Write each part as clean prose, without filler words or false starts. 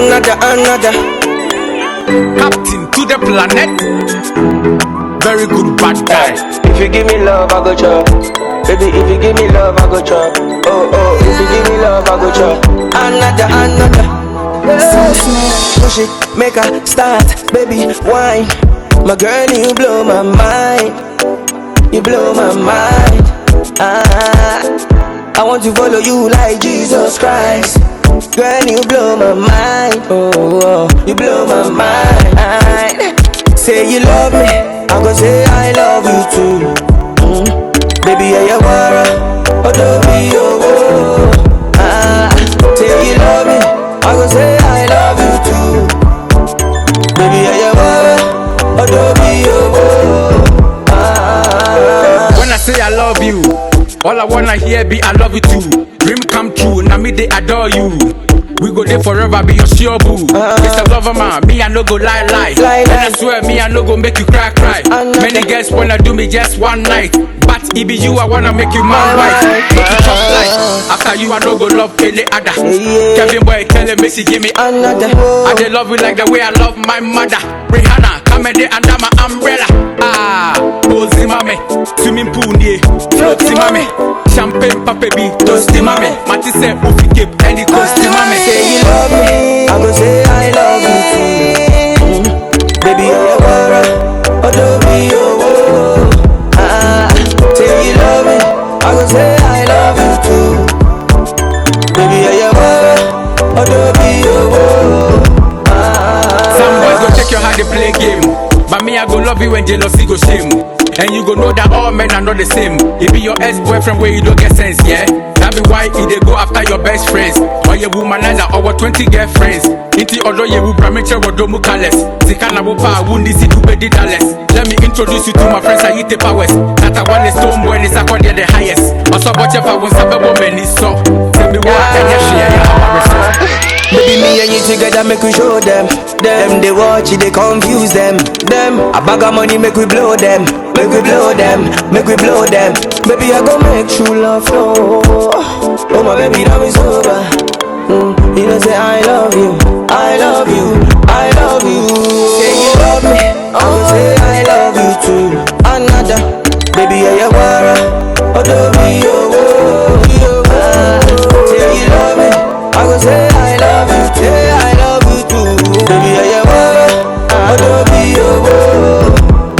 another. Captain to the planet. Very good bad guy. If you give me love, I go chop. Baby, if you give me love, I go chop. Oh, if you give me love, I go chop. Another. Push it, make a start, baby, wine. My girl, you blow my mind. You blow my mind. I want to follow you like Jesus Christ. Girl, you blow my mind. Oh, you blow my mind. Say you love me, I go say I love you too. Baby, you wanna, oh, don't be your say you love me, I go say I love you too. Baby, you wanna, oh, don't be your When I say I love you, all I wanna hear be I love you too. Dream come true, now me they adore you. We go there forever, be your sure boo. Mr. Lover man, me I no go lie. And I swear me I no go make you cry. Many girls wanna do me just one night, but it be you I wanna make you my wife. Make you tough life. After you I no go love any other. Kevin boy tell me she give me another. I dey love you like the way I love my mother. Rihanna, come in there under my umbrella. Bozy mame, swimming pool near, floaty mame, champagne papa be toasty mame. Mati say ufi cape and the coasty mame. Say you love me, I go say I love you too. Baby, you're oh, don't be your say you love me, I go say I love you too. Baby, you're oh, don't be your Some boys go check your how they play game, but me I go love you when jealousy go shame. And you go know that all men are not the same. It be your ex-boyfriend where you don't get sense, yeah? That be why they go after your best friends. Or your womanizer or 20 girlfriends. Inti odo ye wu bramiche wodomu kales. Zikana wupa wundi si dube di Dallas. Let me introduce you to my friends Ayite Powers. That I want is stone boy is according the highest. Also but if I want sabe woman is so. Tell me what and you share your our Baby, me and you together make we show them. Them they watch it, they confuse them. A bag of money make we blow them. Make we blow them. Baby, I go make true love flow. Oh my baby, now it's over. You know say I love you. Say you love me, I go say I love you too. Another, baby, you wanna, oh don't be your say you love me, I go say I love you too. I love you too. Baby, you wanna, oh don't be your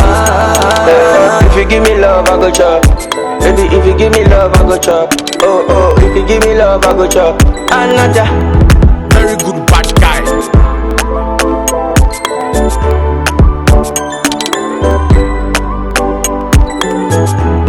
If you give me love, I go chop. Baby, if you give me love, I go chop. Oh, if you give me love, I go chop. Another. very good bad guy.